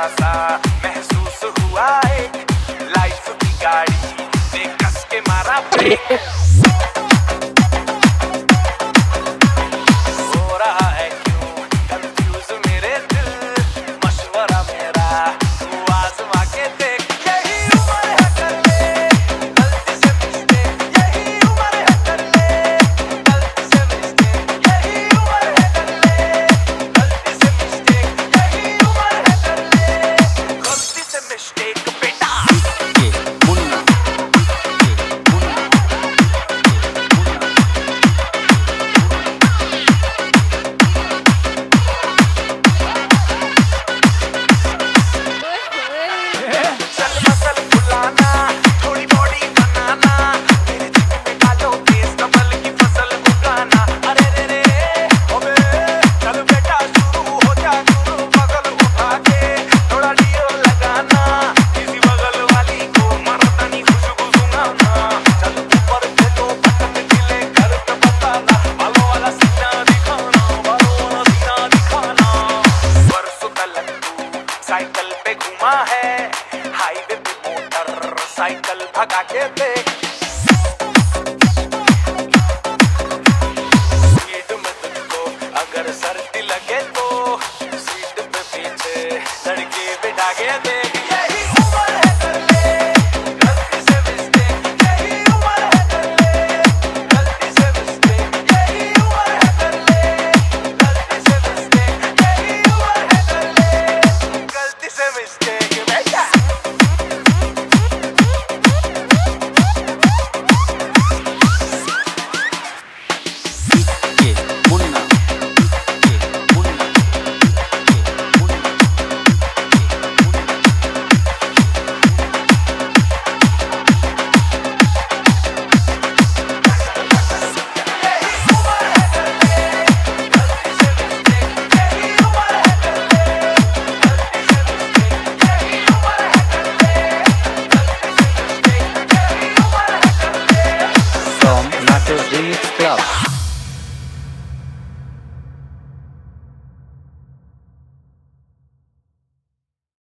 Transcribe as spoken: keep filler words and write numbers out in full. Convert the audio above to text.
थोड़ा सा महसूस हुआ एक लाइफ की गाड़ी ने कस के मारा ब्रेक। हो रहा है क्यों कंफ्यूज मेरे दिल, मशवरा मेरा तू आजमा के देख। यही उम्र है कर ले गलती से मिस्टेक, यही उम्र है कर ले गलती से मिस्टेक, यही उम्र है कर ले गलती से मिस्टेक, यही उम्र है कर ले गलती से मिस्टेक बेटा। चल मसल फुलाना थोड़ी बॉडी बनाना, मेरे जिम में डालो तेज कमल की फसल उगाना। अरे रे रे ओबे चल बेटा शुरू हो जा शुरू, बगल उठा के थोड़ा डियो लगाना, किसी बगल वाली को मर्दानी खुशबू सुनाना। चल ऊपर से दो बटन ढीले कर तो बताना, बालों वाला सीना दिखाना, बालों वाला सीना दिखाना। परसों तलक तू साइकिल पे घुमा है, हाईवे पे मोटर साइकिल भगा के देख। स्पीड में तुझको अगर सर्दी लगे तो सीट पे पीछे लड़के बिठा के देख। यही उम्र है कर ले गलती से मिस्टेक, यही उम्र है कर ले गलती से मिस्टेक, यही उम्र है कर ले गलती से मिस्टेक, यही उम्र है कर ले गलती से मिस्टेक बेटा। From Nato Remix Club.